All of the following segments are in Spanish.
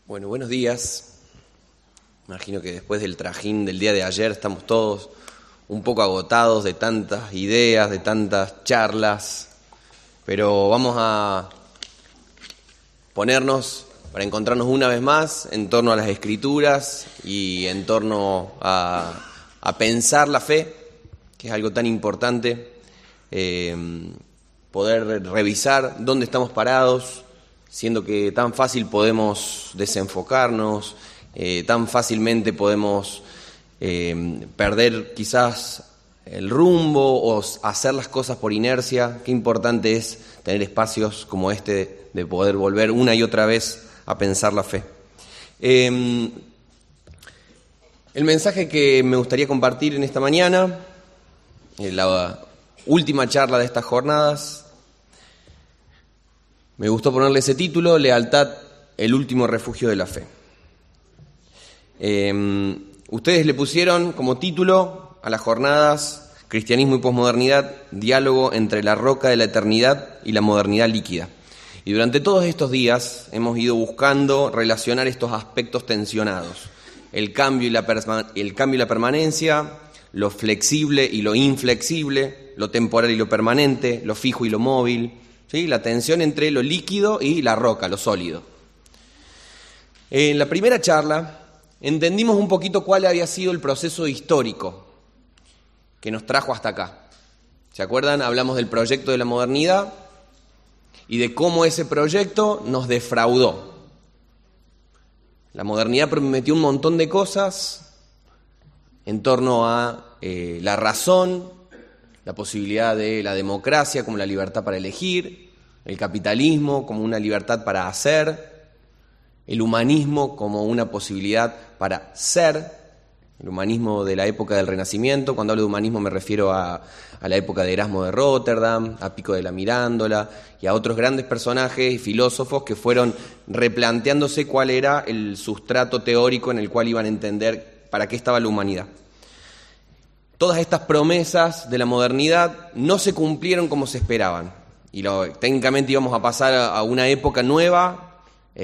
Bueno, buenos días. Imagino que después del trajín del día de ayer estamos todos un poco agotados de tantas ideas, de tantas charlas, pero vamos a ponernos para encontrarnos una vez más en torno a las Escrituras y en torno a pensar la fe, que es algo tan importante, poder revisar dónde estamos parados, siendo que tan fácil podemos desenfocarnos, tan fácilmente podemos perder quizás el rumbo o hacer las cosas por inercia. Qué importante es tener espacios como este de poder volver una y otra vez a pensar la fe. El mensaje que me gustaría compartir en esta mañana, en la última charla de estas jornadas, me gustó ponerle ese título: Lealtad, el último refugio de la fe. Ustedes le pusieron como título a las jornadas Cristianismo y Posmodernidad, diálogo entre la roca de la eternidad y la modernidad líquida. Y durante todos estos días hemos ido buscando relacionar estos aspectos tensionados: el cambio y la permanencia, lo flexible y lo inflexible, lo temporal y lo permanente, lo fijo y lo móvil. ¿Sí? La tensión entre lo líquido y la roca, lo sólido. En la primera charla entendimos un poquito cuál había sido el proceso histórico que nos trajo hasta acá. ¿Se acuerdan? Hablamos del proyecto de la modernidad y de cómo ese proyecto nos defraudó. La modernidad prometió un montón de cosas en torno a la razón, la posibilidad de la democracia como la libertad para elegir, el capitalismo como una libertad para hacer, el humanismo como una posibilidad para ser, el humanismo de la época del Renacimiento. Cuando hablo de humanismo me refiero a la época de Erasmo de Róterdam, a Pico de la Mirándola y a otros grandes personajes y filósofos que fueron replanteándose cuál era el sustrato teórico en el cual iban a entender para qué estaba la humanidad. Todas estas promesas de la modernidad no se cumplieron como se esperaban y técnicamente íbamos a pasar a una época nueva,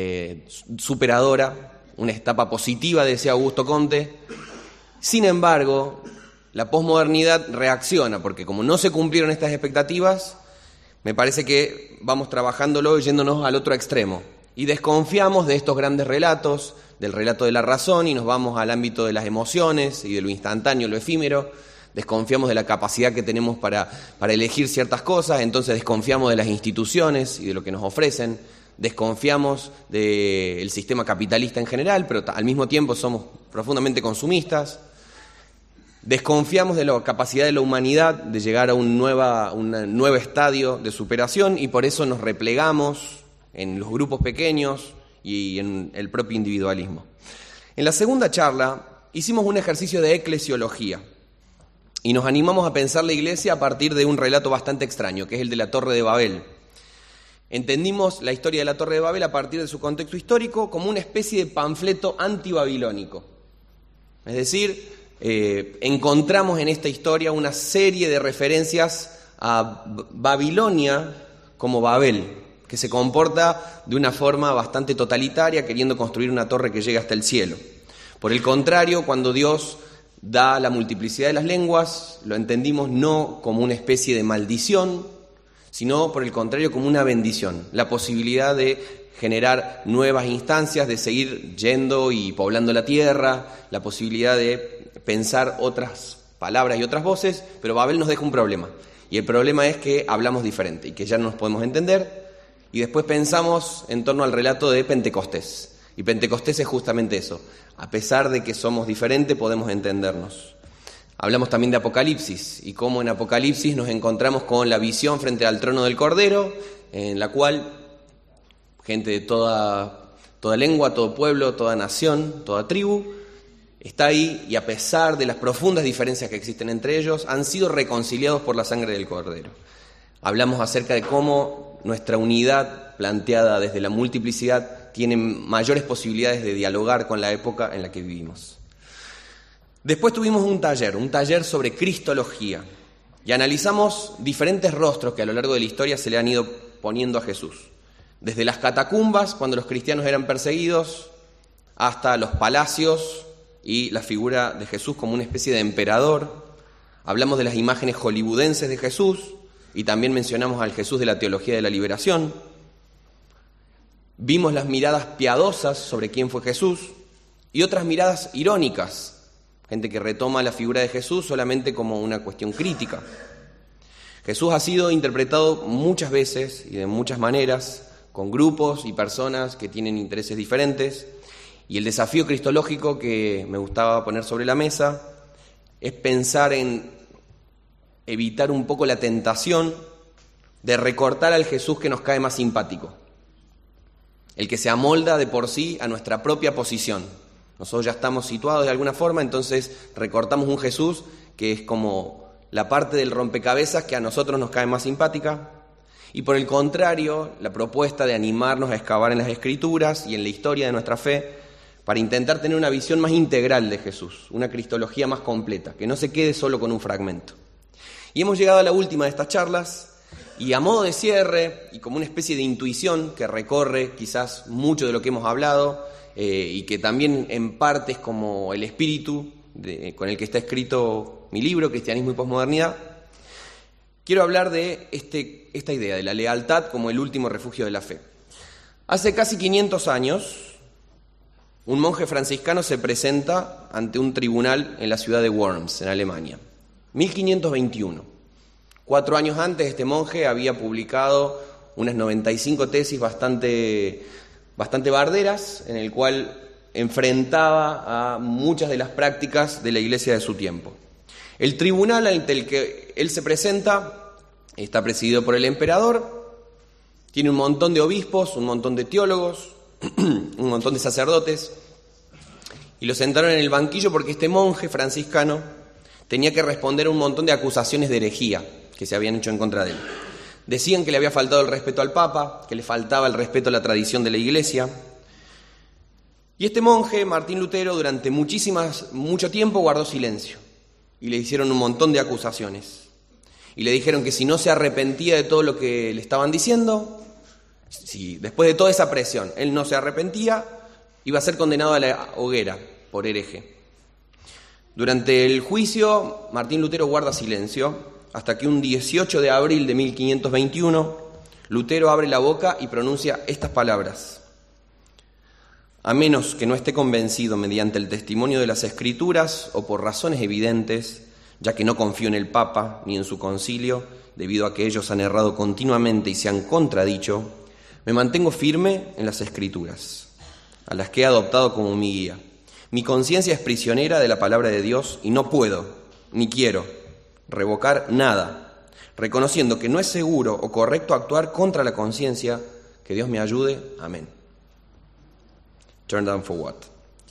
superadora, una etapa positiva, decía Augusto Comte. Sin embargo, la posmodernidad reacciona porque como no se cumplieron estas expectativas, me parece que vamos trabajándolo yéndonos al otro extremo y desconfiamos de estos grandes relatos, del relato de la razón, y nos vamos al ámbito de las emociones y de lo instantáneo, lo efímero. Desconfiamos de la capacidad que tenemos para elegir ciertas cosas, entonces desconfiamos de las instituciones y de lo que nos ofrecen, desconfiamos del sistema capitalista en general, pero al mismo tiempo somos profundamente consumistas. Desconfiamos de la capacidad de la humanidad de llegar a un nuevo estadio de superación y por eso nos replegamos en los grupos pequeños y en el propio individualismo. En la segunda charla hicimos un ejercicio de eclesiología y nos animamos a pensar la iglesia a partir de un relato bastante extraño, que es el de la Torre de Babel. Entendimos la historia de la Torre de Babel a partir de su contexto histórico como una especie de panfleto antibabilónico. Es decir, encontramos en esta historia una serie de referencias a Babilonia como Babel, que se comporta de una forma bastante totalitaria, queriendo construir una torre que llegue hasta el cielo. Por el contrario, cuando Dios da la multiplicidad de las lenguas, lo entendimos no como una especie de maldición, sino por el contrario como una bendición, la posibilidad de generar nuevas instancias, de seguir yendo y poblando la tierra, la posibilidad de pensar otras palabras y otras voces, pero Babel nos deja un problema, y el problema es que hablamos diferente y que ya no nos podemos entender. Y después pensamos en torno al relato de Pentecostés. Y Pentecostés es justamente eso. A pesar de que somos diferentes, podemos entendernos. Hablamos también de Apocalipsis y cómo en Apocalipsis nos encontramos con la visión frente al trono del Cordero, en la cual gente de toda lengua, todo pueblo, toda nación, toda tribu está ahí, y a pesar de las profundas diferencias que existen entre ellos, han sido reconciliados por la sangre del Cordero. Hablamos acerca de cómo nuestra unidad, planteada desde la multiplicidad, tiene mayores posibilidades de dialogar con la época en la que vivimos. Después tuvimos un taller sobre cristología, y analizamos diferentes rostros que a lo largo de la historia se le han ido poniendo a Jesús. Desde las catacumbas, cuando los cristianos eran perseguidos, hasta los palacios y la figura de Jesús como una especie de emperador. Hablamos de las imágenes hollywoodenses de Jesús y también mencionamos al Jesús de la teología de la liberación. Vimos las miradas piadosas sobre quién fue Jesús y otras miradas irónicas, gente que retoma la figura de Jesús solamente como una cuestión crítica. Jesús ha sido interpretado muchas veces y de muchas maneras, con grupos y personas que tienen intereses diferentes, y el desafío cristológico que me gustaba poner sobre la mesa es pensar en evitar un poco la tentación de recortar al Jesús que nos cae más simpático, el que se amolda de por sí a nuestra propia posición. Nosotros ya estamos situados de alguna forma, entonces recortamos un Jesús que es como la parte del rompecabezas que a nosotros nos cae más simpática, y por el contrario, la propuesta de animarnos a excavar en las Escrituras y en la historia de nuestra fe para intentar tener una visión más integral de Jesús, una cristología más completa, que no se quede solo con un fragmento. Y hemos llegado a la última de estas charlas, y a modo de cierre, y como una especie de intuición que recorre quizás mucho de lo que hemos hablado, y que también en parte es como el espíritu con el que está escrito mi libro, Cristianismo y Posmodernidad, quiero hablar de esta idea de la lealtad como el último refugio de la fe. Hace casi 500 años, un monje franciscano se presenta ante un tribunal en la ciudad de Worms, en Alemania. 1521. 4 años antes, este monje había publicado unas 95 tesis bastante barderas, en el cual enfrentaba a muchas de las prácticas de la iglesia de su tiempo. El tribunal ante el que él se presenta está presidido por el emperador, tiene un montón de obispos, un montón de teólogos, un montón de sacerdotes, y lo sentaron en el banquillo porque este monje franciscano tenía que responder a un montón de acusaciones de herejía que se habían hecho en contra de él. Decían que le había faltado el respeto al Papa, que le faltaba el respeto a la tradición de la Iglesia. Y este monje, Martín Lutero, durante mucho tiempo guardó silencio y le hicieron un montón de acusaciones. Y le dijeron que si no se arrepentía de todo lo que le estaban diciendo, si después de toda esa presión él no se arrepentía, iba a ser condenado a la hoguera por hereje. Durante el juicio, Martín Lutero guarda silencio, hasta que un 18 de abril de 1521, Lutero abre la boca y pronuncia estas palabras: a menos que no esté convencido mediante el testimonio de las Escrituras o por razones evidentes, ya que no confío en el Papa ni en su concilio, debido a que ellos han errado continuamente y se han contradicho, me mantengo firme en las Escrituras, a las que he adoptado como mi guía. Mi conciencia es prisionera de la palabra de Dios y no puedo, ni quiero, revocar nada, reconociendo que no es seguro o correcto actuar contra la conciencia. Que Dios me ayude. Amén. Turn down for what?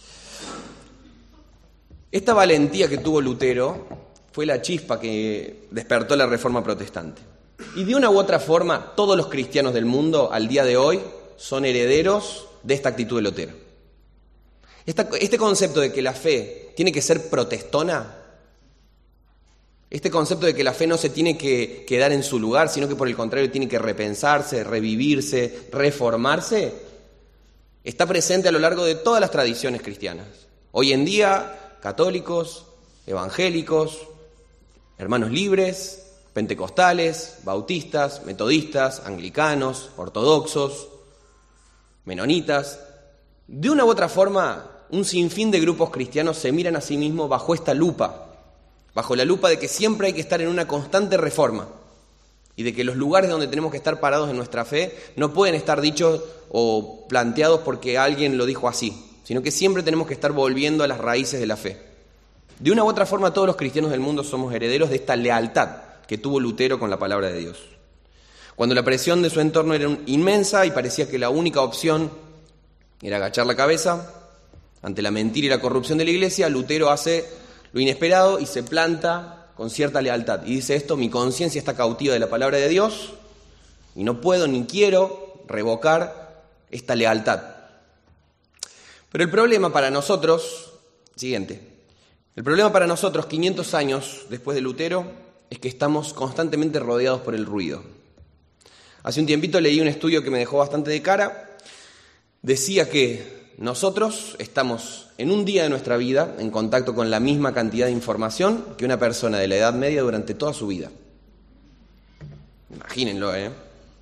Esta valentía que tuvo Lutero fue la chispa que despertó la Reforma Protestante. Y de una u otra forma, todos los cristianos del mundo al día de hoy son herederos de esta actitud de Lutero. Este concepto de que la fe tiene que ser protestona, este concepto de que la fe no se tiene que quedar en su lugar, sino que por el contrario tiene que repensarse, revivirse, reformarse, está presente a lo largo de todas las tradiciones cristianas. Hoy en día, católicos, evangélicos, hermanos libres, pentecostales, bautistas, metodistas, anglicanos, ortodoxos, menonitas, de una u otra forma, un sinfín de grupos cristianos se miran a sí mismos bajo esta lupa, bajo la lupa de que siempre hay que estar en una constante reforma y de que los lugares donde tenemos que estar parados en nuestra fe no pueden estar dichos o planteados porque alguien lo dijo así, sino que siempre tenemos que estar volviendo a las raíces de la fe. De una u otra forma, todos los cristianos del mundo somos herederos de esta lealtad que tuvo Lutero con la palabra de Dios. Cuando la presión de su entorno era inmensa y parecía que la única opción era agachar la cabeza ante la mentira y la corrupción de la Iglesia, Lutero hace lo inesperado y se planta con cierta lealtad. Y dice esto: mi conciencia está cautiva de la palabra de Dios y no puedo ni quiero revocar esta lealtad. Pero el problema para nosotros, el problema para nosotros 500 años después de Lutero es que estamos constantemente rodeados por el ruido. Hace un tiempito leí un estudio que me dejó bastante de cara. Decía que nosotros estamos en un día de nuestra vida en contacto con la misma cantidad de información que una persona de la Edad Media durante toda su vida. Imagínenlo, ¿eh?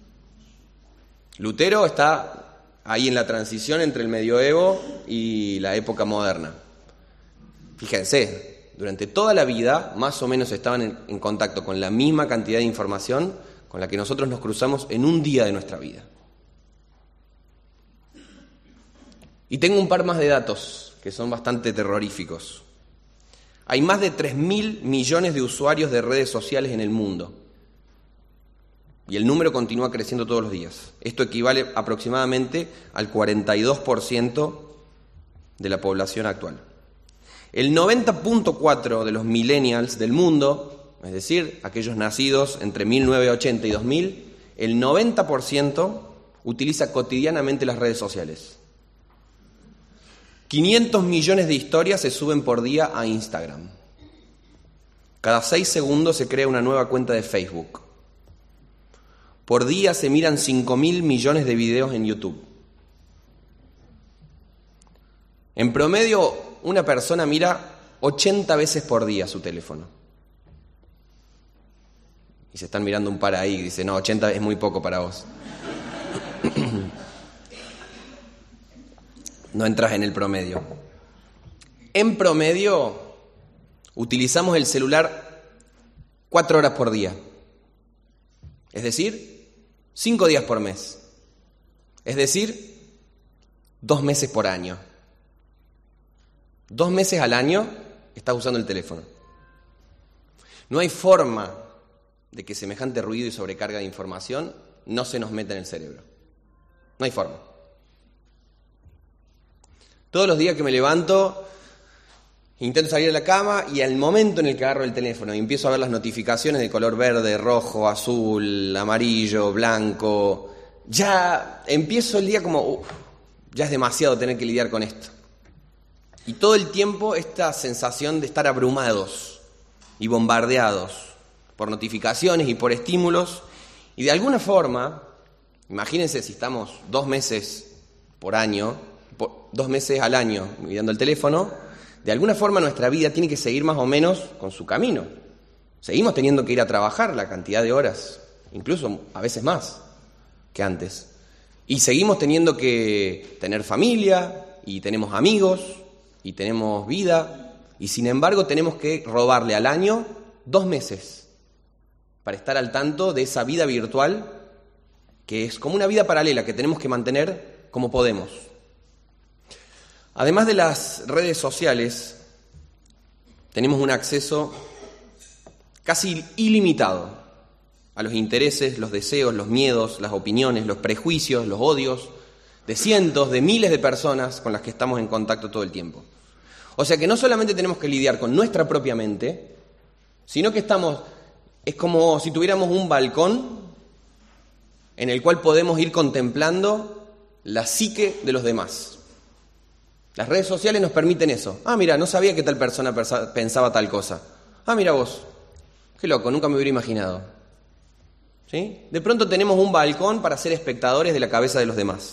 Lutero está ahí en la transición entre el medioevo y la época moderna. Fíjense, durante toda la vida más o menos estaban en contacto con la misma cantidad de información con la que nosotros nos cruzamos en un día de nuestra vida. Y tengo un par más de datos que son bastante terroríficos. Hay más de 3.000 millones de usuarios de redes sociales en el mundo. Y el número continúa creciendo todos los días. Esto equivale aproximadamente al 42% de la población actual. El 90.4% de los millennials del mundo, es decir, aquellos nacidos entre 1980 y 2000, el 90% utiliza cotidianamente las redes sociales. 500 millones de historias se suben por día a Instagram. Cada 6 segundos se crea una nueva cuenta de Facebook. Por día se miran 5.000 millones de videos en YouTube. En promedio, una persona mira 80 veces por día su teléfono. Y se están mirando un par ahí y dice, no, 80 es muy poco para vos. No entras en el promedio. En promedio, utilizamos el celular 4 horas por día. Es decir, 5 días por mes. Es decir, 2 meses por año. 2 meses al año estás usando el teléfono. No hay forma de que semejante ruido y sobrecarga de información no se nos meta en el cerebro. No hay forma. Todos los días que me levanto, intento salir de la cama y al momento en el que agarro el teléfono y empiezo a ver las notificaciones de color verde, rojo, azul, amarillo, blanco, ya empiezo el día como, ya es demasiado tener que lidiar con esto. Y todo el tiempo esta sensación de estar abrumados y bombardeados por notificaciones y por estímulos. Y de alguna forma, imagínense si estamos 2 meses por año, 2 meses al año mirando el teléfono, de alguna forma nuestra vida tiene que seguir más o menos con su camino. Seguimos teniendo que ir a trabajar la cantidad de horas, incluso a veces más que antes. Y seguimos teniendo que tener familia, y tenemos amigos, y tenemos vida, y sin embargo tenemos que robarle al año 2 meses para estar al tanto de esa vida virtual que es como una vida paralela que tenemos que mantener como podemos. Además de las redes sociales, tenemos un acceso casi ilimitado a los intereses, los deseos, los miedos, las opiniones, los prejuicios, los odios de cientos, de miles de personas con las que estamos en contacto todo el tiempo. O sea que no solamente tenemos que lidiar con nuestra propia mente, sino que es como si tuviéramos un balcón en el cual podemos ir contemplando la psique de los demás. Las redes sociales nos permiten eso. Ah, mira, no sabía que tal persona pensaba tal cosa. Ah, mira vos, qué loco, nunca me hubiera imaginado. ¿Sí? De pronto tenemos un balcón para ser espectadores de la cabeza de los demás.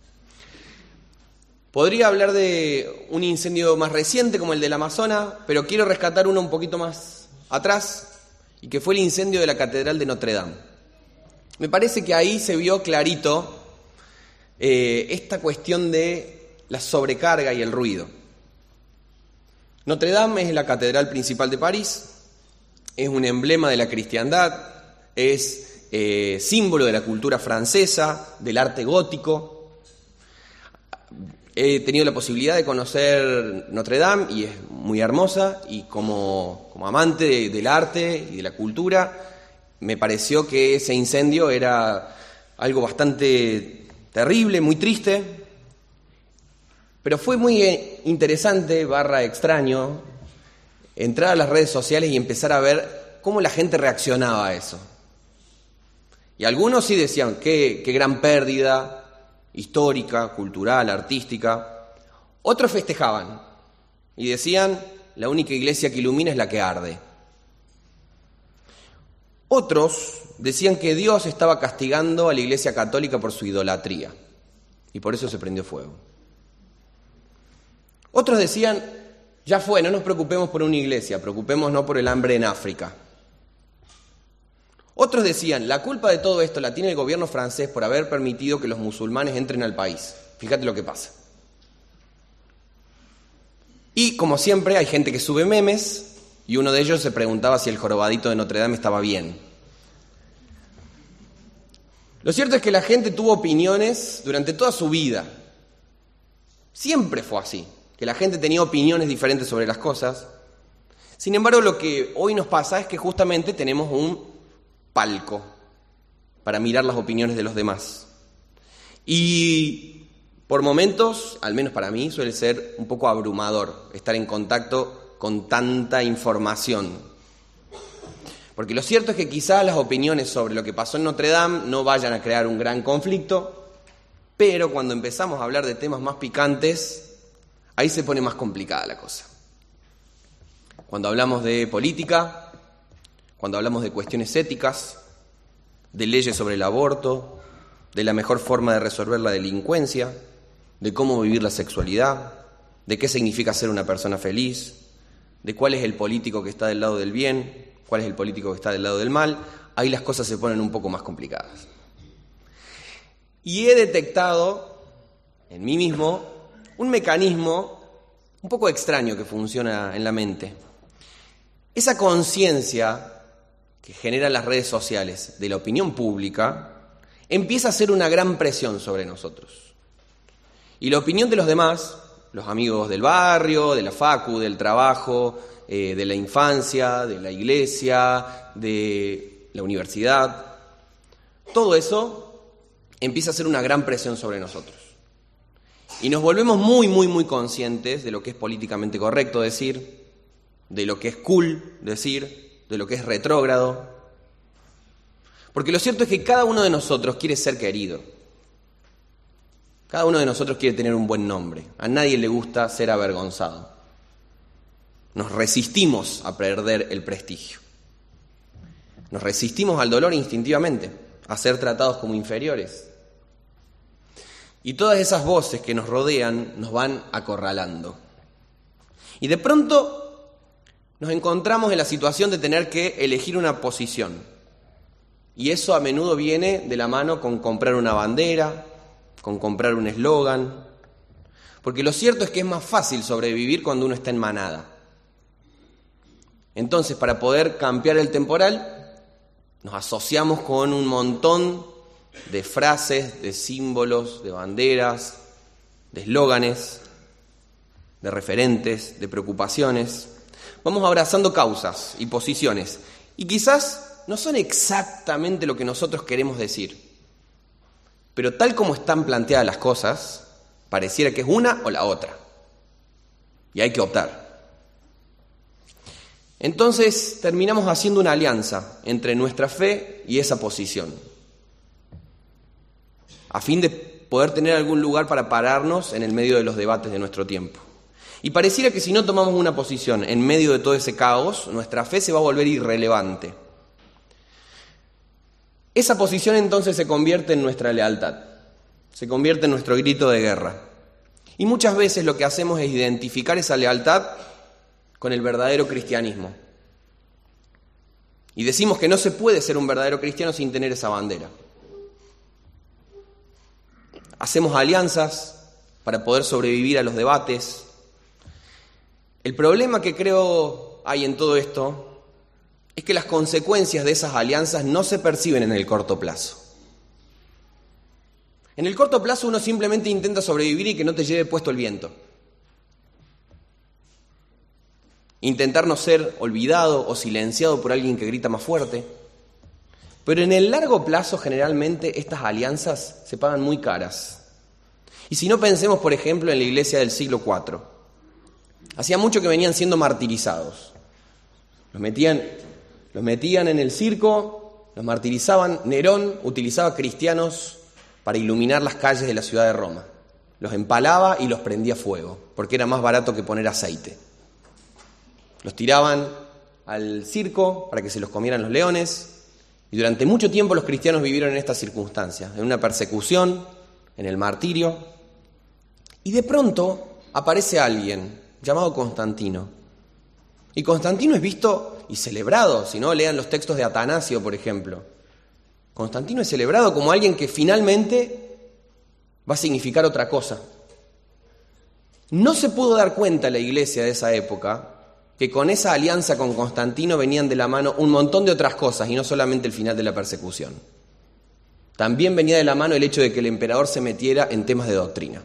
Podría hablar de un incendio más reciente como el del Amazonas, pero quiero rescatar uno un poquito más atrás, y que fue el incendio de la Catedral de Notre Dame. Me parece que ahí se vio clarito esta cuestión de la sobrecarga y el ruido. Notre Dame es la catedral principal de París, es un emblema de la cristiandad, es símbolo de la cultura francesa, del arte gótico. He tenido la posibilidad de conocer Notre Dame y es muy hermosa, y como amante del arte y de la cultura, me pareció que ese incendio era algo bastante terrible, muy triste. Pero fue muy interesante, extraño, entrar a las redes sociales y empezar a ver cómo la gente reaccionaba a eso. Y algunos sí decían, qué gran pérdida histórica, cultural, artística. Otros festejaban y decían, la única iglesia que ilumina es la que arde. Otros decían que Dios estaba castigando a la Iglesia Católica por su idolatría y por eso se prendió fuego. Otros decían, ya fue, no nos preocupemos por una iglesia, preocupémonos por el hambre en África. Otros decían, la culpa de todo esto la tiene el gobierno francés por haber permitido que los musulmanes entren al país. Fíjate lo que pasa. Y como siempre hay gente que sube memes y uno de ellos se preguntaba si el jorobadito de Notre Dame estaba bien. Lo cierto es que la gente tuvo opiniones durante toda su vida. Siempre fue así, que la gente tenía opiniones diferentes sobre las cosas. Sin embargo, lo que hoy nos pasa es que justamente tenemos un palco para mirar las opiniones de los demás. Y por momentos, al menos para mí, suele ser un poco abrumador estar en contacto con tanta información. Porque lo cierto es que quizás las opiniones sobre lo que pasó en Notre Dame no vayan a crear un gran conflicto, pero cuando empezamos a hablar de temas más picantes, ahí se pone más complicada la cosa. Cuando hablamos de política, cuando hablamos de cuestiones éticas, de leyes sobre el aborto, de la mejor forma de resolver la delincuencia, de cómo vivir la sexualidad, de qué significa ser una persona feliz, de cuál es el político que está del lado del bien, cuál es el político que está del lado del mal, ahí las cosas se ponen un poco más complicadas. Y he detectado en mí mismo un mecanismo un poco extraño que funciona en la mente. Esa conciencia que generan las redes sociales de la opinión pública empieza a ser una gran presión sobre nosotros. Y la opinión de los demás, los amigos del barrio, de la facu, del trabajo, de la infancia, de la iglesia, de la universidad, todo eso empieza a ser una gran presión sobre nosotros. Y nos volvemos muy, muy, muy conscientes de lo que es políticamente correcto decir, de lo que es cool decir, de lo que es retrógrado. Porque lo cierto es que cada uno de nosotros quiere ser querido. Cada uno de nosotros quiere tener un buen nombre. A nadie le gusta ser avergonzado. Nos resistimos a perder el prestigio. Nos resistimos al dolor instintivamente, a ser tratados como inferiores. Y todas esas voces que nos rodean nos van acorralando. Y de pronto nos encontramos en la situación de tener que elegir una posición. Y eso a menudo viene de la mano con comprar una bandera, con comprar un eslogan. Porque lo cierto es que es más fácil sobrevivir cuando uno está en manada. Entonces, para poder cambiar el temporal, nos asociamos con un montón de frases, de símbolos, de banderas, de eslóganes, de referentes, de preocupaciones. Vamos abrazando causas y posiciones. Y quizás no son exactamente lo que nosotros queremos decir. Pero tal como están planteadas las cosas, pareciera que es una o la otra. Y hay que optar. Entonces terminamos haciendo una alianza entre nuestra fe y esa posición, a fin de poder tener algún lugar para pararnos en el medio de los debates de nuestro tiempo. Y pareciera que si no tomamos una posición en medio de todo ese caos, nuestra fe se va a volver irrelevante. Esa posición entonces se convierte en nuestra lealtad, se convierte en nuestro grito de guerra. Y muchas veces lo que hacemos es identificar esa lealtad con el verdadero cristianismo. Y decimos que no se puede ser un verdadero cristiano sin tener esa bandera. Hacemos alianzas para poder sobrevivir a los debates. El problema que creo hay en todo esto es que las consecuencias de esas alianzas no se perciben en el corto plazo. En el corto plazo uno simplemente intenta sobrevivir y que no te lleve puesto el viento. Intentar no ser olvidado o silenciado por alguien que grita más fuerte. Pero en el largo plazo, generalmente, estas alianzas se pagan muy caras. Y si no, pensemos, por ejemplo, en la iglesia del siglo IV. Hacía mucho que venían siendo martirizados. Los metían en el circo, los martirizaban. Nerón utilizaba cristianos para iluminar las calles de la ciudad de Roma. Los empalaba y los prendía a fuego, porque era más barato que poner aceite. Los tiraban al circo para que se los comieran los leones. Y durante mucho tiempo los cristianos vivieron en estas circunstancias, en una persecución, en el martirio. Y de pronto aparece alguien llamado Constantino. Y Constantino es visto y celebrado, si no, lean los textos de Atanasio, por ejemplo. Constantino es celebrado como alguien que finalmente va a significar otra cosa. No se pudo dar cuenta la iglesia de esa época que con esa alianza con Constantino venían de la mano un montón de otras cosas y no solamente el final de la persecución. También venía de la mano el hecho de que el emperador se metiera en temas de doctrina.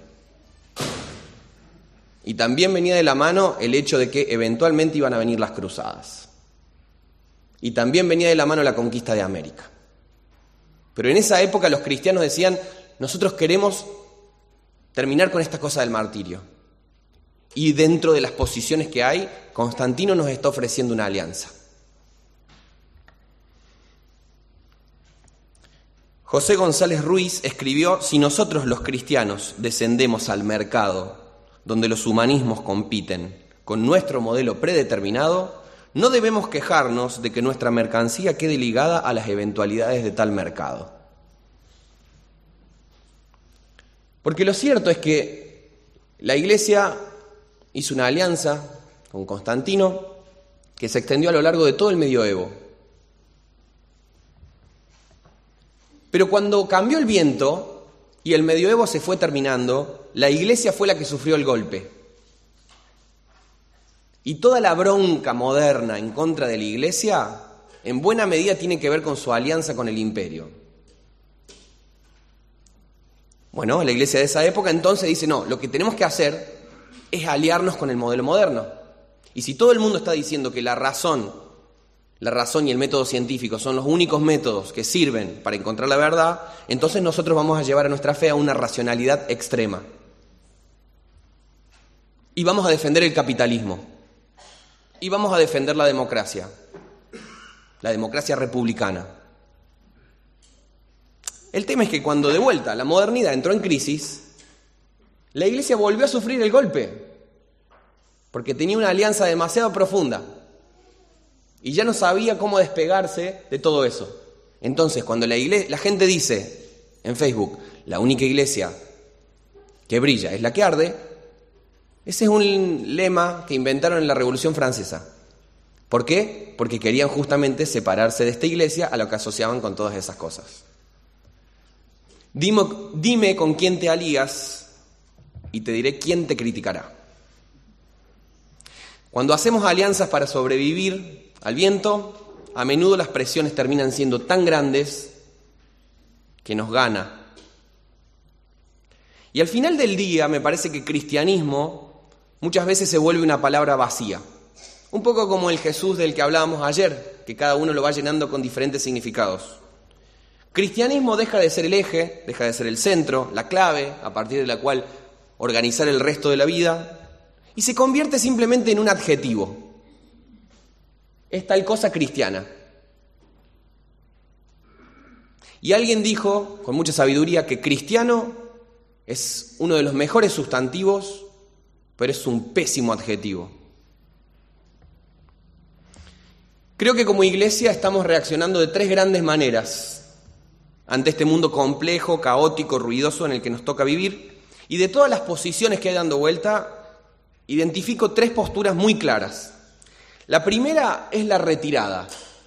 Y también venía de la mano el hecho de que eventualmente iban a venir las cruzadas. Y también venía de la mano la conquista de América. Pero en esa época los cristianos decían, nosotros queremos terminar con esta cosa del martirio. Y dentro de las posiciones que hay, Constantino nos está ofreciendo una alianza. José González Ruiz escribió, si nosotros los cristianos descendemos al mercado donde los humanismos compiten con nuestro modelo predeterminado, no debemos quejarnos de que nuestra mercancía quede ligada a las eventualidades de tal mercado. Porque lo cierto es que la Iglesia hizo una alianza con Constantino que se extendió a lo largo de todo el medioevo. Pero cuando cambió el viento y el medioevo se fue terminando, la Iglesia fue la que sufrió el golpe. Y toda la bronca moderna en contra de la Iglesia, en buena medida tiene que ver con su alianza con el imperio. Bueno, la Iglesia de esa época entonces dice, no, lo que tenemos que hacer es aliarnos con el modelo moderno. Y si todo el mundo está diciendo que la razón y el método científico son los únicos métodos que sirven para encontrar la verdad, entonces nosotros vamos a llevar a nuestra fe a una racionalidad extrema. Y vamos a defender el capitalismo. Y vamos a defender la democracia republicana. El tema es que cuando de vuelta la modernidad entró en crisis, la Iglesia volvió a sufrir el golpe, porque tenía una alianza demasiado profunda. Y ya no sabía cómo despegarse de todo eso. Entonces, cuando la gente dice en Facebook, la única iglesia que brilla es la que arde, ese es un lema que inventaron en la Revolución Francesa. ¿Por qué? Porque querían justamente separarse de esta iglesia a lo que asociaban con todas esas cosas. Dime con quién te alías y te diré quién te criticará. Cuando hacemos alianzas para sobrevivir al viento, a menudo las presiones terminan siendo tan grandes que nos gana. Y al final del día me parece que cristianismo muchas veces se vuelve una palabra vacía. Un poco como el Jesús del que hablábamos ayer, que cada uno lo va llenando con diferentes significados. Cristianismo deja de ser el eje, deja de ser el centro, la clave, a partir de la cual organizar el resto de la vida, y se convierte simplemente en un adjetivo. Es tal cosa cristiana. Y alguien dijo, con mucha sabiduría, que cristiano es uno de los mejores sustantivos, pero es un pésimo adjetivo. Creo que como iglesia estamos reaccionando de tres grandes maneras ante este mundo complejo, caótico, ruidoso en el que nos toca vivir. Y de todas las posiciones que hay dando vuelta, identifico tres posturas muy claras. La primera es la retirada.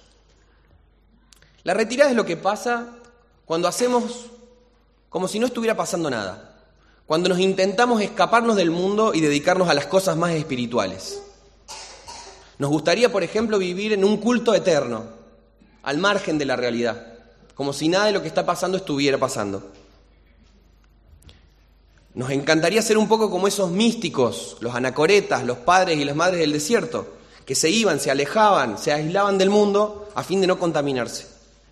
La retirada es lo que pasa cuando hacemos como si no estuviera pasando nada. Cuando nos intentamos escaparnos del mundo y dedicarnos a las cosas más espirituales. Nos gustaría, por ejemplo, vivir en un culto eterno, al margen de la realidad, como si nada de lo que está pasando estuviera pasando. Nos encantaría ser un poco como esos místicos, los anacoretas, los padres y las madres del desierto, que se iban, se alejaban, se aislaban del mundo a fin de no contaminarse.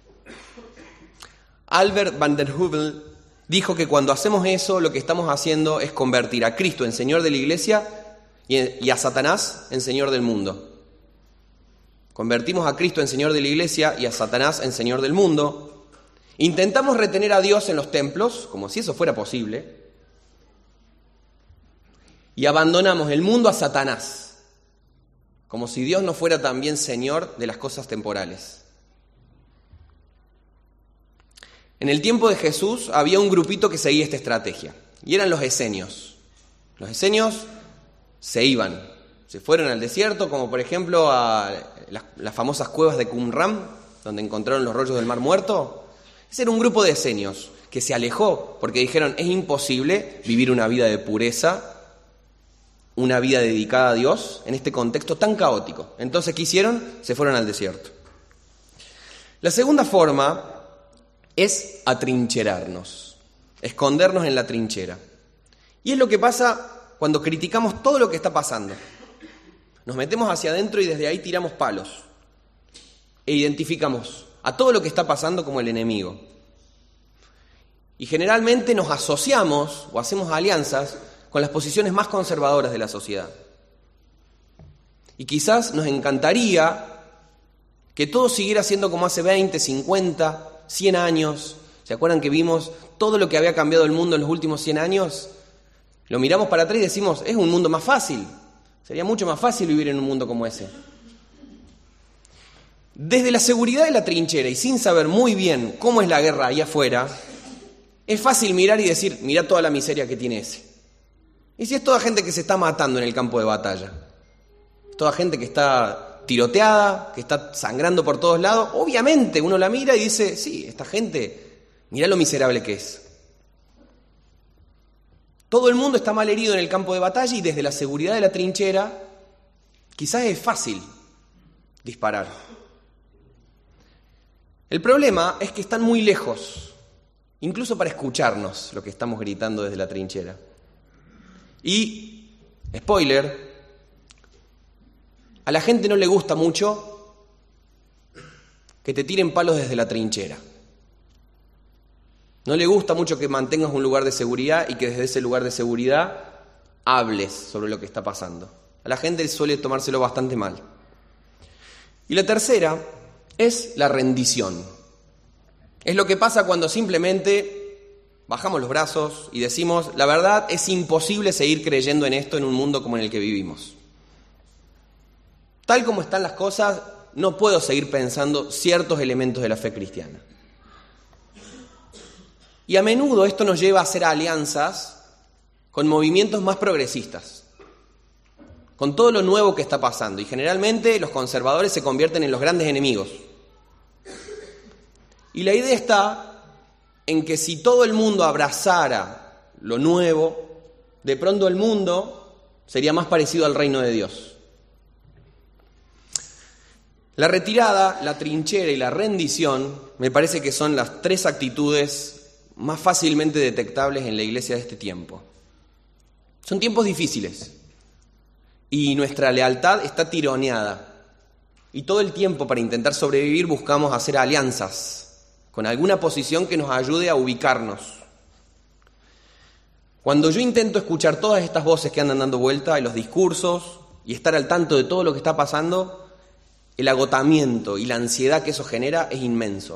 Albert van der Hüvel dijo que cuando hacemos eso, lo que estamos haciendo es convertir a Cristo en Señor de la Iglesia y a Satanás en Señor del mundo. Convertimos a Cristo en Señor de la Iglesia y a Satanás en Señor del mundo. Intentamos retener a Dios en los templos, como si eso fuera posible, y abandonamos el mundo a Satanás, como si Dios no fuera también Señor de las cosas temporales. En el tiempo de Jesús había un grupito que seguía esta estrategia, y eran los esenios. Los esenios se iban, se fueron al desierto, como por ejemplo a las famosas cuevas de Qumran, donde encontraron los rollos del Mar Muerto. Ese era un grupo de esenios que se alejó porque dijeron, es imposible vivir una vida de pureza, una vida dedicada a Dios en este contexto tan caótico. Entonces, ¿qué hicieron? Se fueron al desierto. La segunda forma es atrincherarnos, escondernos en la trinchera. Y es lo que pasa cuando criticamos todo lo que está pasando. Nos metemos hacia adentro y desde ahí tiramos palos e identificamos a todo lo que está pasando como el enemigo. Y generalmente nos asociamos o hacemos alianzas con las posiciones más conservadoras de la sociedad. Y quizás nos encantaría que todo siguiera siendo como hace 20, 50, 100 años. ¿Se acuerdan que vimos todo lo que había cambiado el mundo en los últimos 100 años? Lo miramos para atrás y decimos, es un mundo más fácil. Sería mucho más fácil vivir en un mundo como ese. Desde la seguridad de la trinchera y sin saber muy bien cómo es la guerra allá afuera, es fácil mirar y decir, mirá toda la miseria que tiene ese. ¿Y si es toda gente que se está matando en el campo de batalla? Toda gente que está tiroteada, que está sangrando por todos lados. Obviamente uno la mira y dice, sí, esta gente, mirá lo miserable que es. Todo el mundo está mal herido en el campo de batalla y desde la seguridad de la trinchera quizás es fácil disparar. El problema es que están muy lejos, incluso para escucharnos lo que estamos gritando desde la trinchera. Y, spoiler, a la gente no le gusta mucho que te tiren palos desde la trinchera. No le gusta mucho que mantengas un lugar de seguridad y que desde ese lugar de seguridad hables sobre lo que está pasando. A la gente suele tomárselo bastante mal. Y la tercera es la rendición. Es lo que pasa cuando simplemente bajamos los brazos y decimos, la verdad es imposible seguir creyendo en esto en un mundo como en el que vivimos. Tal como están las cosas, no puedo seguir pensando ciertos elementos de la fe cristiana. Y a menudo esto nos lleva a hacer alianzas con movimientos más progresistas, con todo lo nuevo que está pasando. Y generalmente los conservadores se convierten en los grandes enemigos. Y la idea está en que si todo el mundo abrazara lo nuevo, de pronto el mundo sería más parecido al reino de Dios. La retirada, la trinchera y la rendición me parece que son las tres actitudes más fácilmente detectables en la iglesia de este tiempo. Son tiempos difíciles y nuestra lealtad está tironeada y todo el tiempo para intentar sobrevivir buscamos hacer alianzas con alguna posición que nos ayude a ubicarnos. Cuando yo intento escuchar todas estas voces que andan dando vuelta y los discursos y estar al tanto de todo lo que está pasando, el agotamiento y la ansiedad que eso genera es inmenso.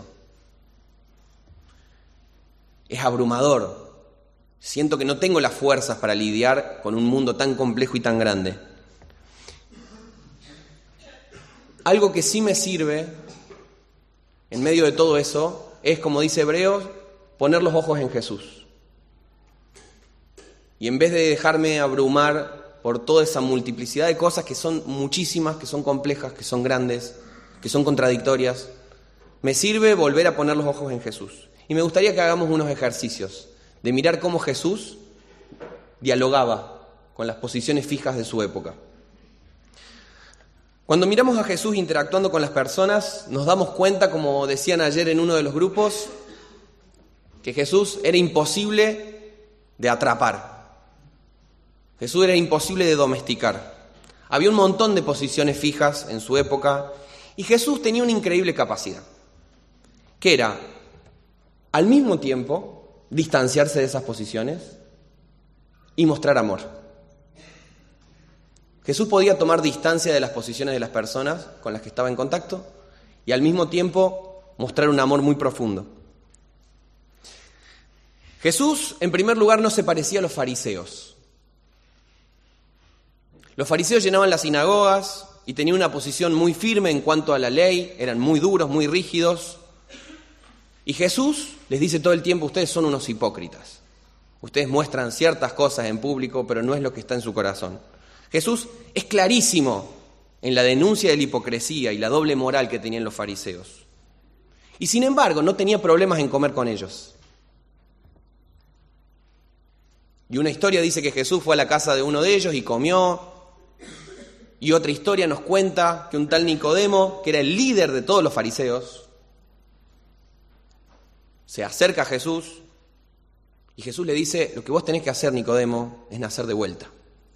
Es abrumador. Siento que no tengo las fuerzas para lidiar con un mundo tan complejo y tan grande. Algo que sí me sirve en medio de todo eso es, como dice Hebreos, poner los ojos en Jesús. Y en vez de dejarme abrumar por toda esa multiplicidad de cosas que son muchísimas, que son complejas, que son grandes, que son contradictorias, me sirve volver a poner los ojos en Jesús. Y me gustaría que hagamos unos ejercicios de mirar cómo Jesús dialogaba con las posiciones fijas de su época. Cuando miramos a Jesús interactuando con las personas, nos damos cuenta, como decían ayer en uno de los grupos, que Jesús era imposible de atrapar. Jesús era imposible de domesticar. Había un montón de posiciones fijas en su época y Jesús tenía una increíble capacidad, que era, al mismo tiempo, distanciarse de esas posiciones y mostrar amor. Jesús podía tomar distancia de las posiciones de las personas con las que estaba en contacto y al mismo tiempo mostrar un amor muy profundo. Jesús, en primer lugar, no se parecía a los fariseos. Los fariseos llenaban las sinagogas y tenían una posición muy firme en cuanto a la ley, eran muy duros, muy rígidos. Y Jesús les dice todo el tiempo, ustedes son unos hipócritas. Ustedes muestran ciertas cosas en público, pero no es lo que está en su corazón. Jesús es clarísimo en la denuncia de la hipocresía y la doble moral que tenían los fariseos. Y sin embargo, no tenía problemas en comer con ellos. Y una historia dice que Jesús fue a la casa de uno de ellos y comió. Y otra historia nos cuenta que un tal Nicodemo, que era el líder de todos los fariseos, se acerca a Jesús y Jesús le dice: lo que vos tenés que hacer, Nicodemo, es nacer de vuelta.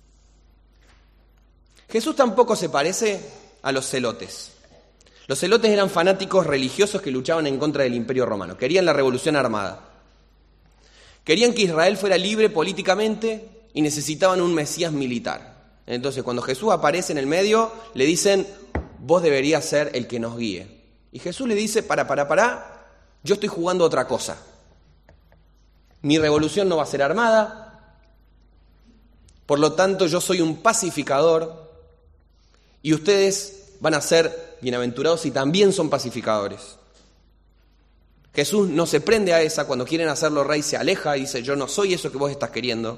Jesús tampoco se parece a los celotes. Los celotes eran fanáticos religiosos que luchaban en contra del Imperio Romano. Querían la revolución armada. Querían que Israel fuera libre políticamente y necesitaban un Mesías militar. Entonces, cuando Jesús aparece en el medio, le dicen: vos deberías ser el que nos guíe. Y Jesús le dice: pará, yo estoy jugando otra cosa. Mi revolución no va a ser armada, por lo tanto yo soy un pacificador y ustedes van a ser bienaventurados y también son pacificadores. Jesús no se prende a esa, cuando quieren hacerlo rey se aleja y dice: yo no soy eso que vos estás queriendo.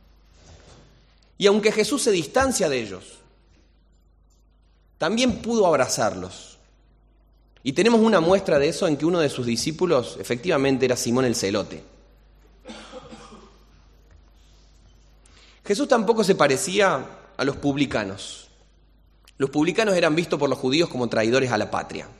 Y aunque Jesús se distancia de ellos, también pudo abrazarlos. Y tenemos una muestra de eso en que uno de sus discípulos efectivamente era Simón el Celote. Jesús tampoco se parecía a los publicanos. Los publicanos eran vistos por los judíos como traidores a la patria.